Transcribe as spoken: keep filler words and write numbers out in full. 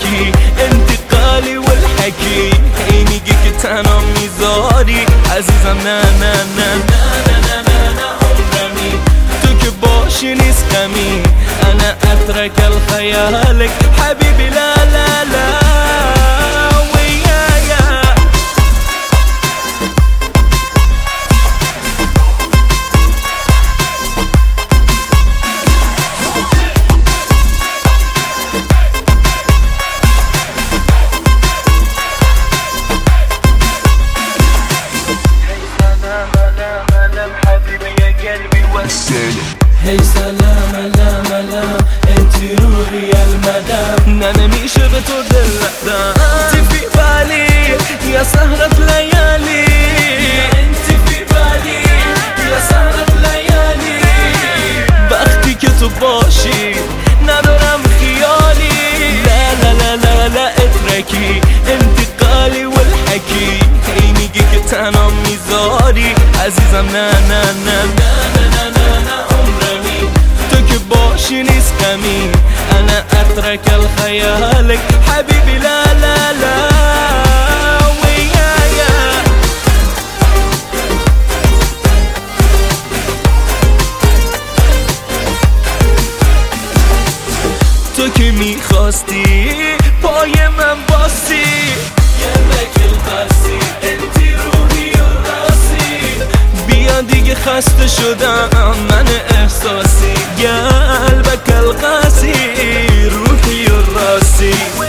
اتركي انتقالي والحكي حيني جيك تنام میذاری عزیزم نه نه نه نه نه نه نه عمرمی تو که باشی نیست غمی انا اترك الخيالك حبيبي لا لا لا هی سلام علام علام انتي روحي يا المدام انا نمیشه به تو دل ندم انتي في بالي يا سهرة ليالي انتي في بالي يا سهرة ليالي وقتی که تو باشی ندارم خیالی لا لا لا لا لا اتركي انتقالي والحكي هی میگی که تنها میذاری عزیزم نه نه نه نه نه نه نه باشي نیست غمی انا اترك الخيالك حبيبي لا لا لا ويايا تو که میخواستی پای من باسی یه وکل قاسی انتی روحی و راسی بیا دیگه خسته شدم من احساسی قلبك القاسي روحي الراسي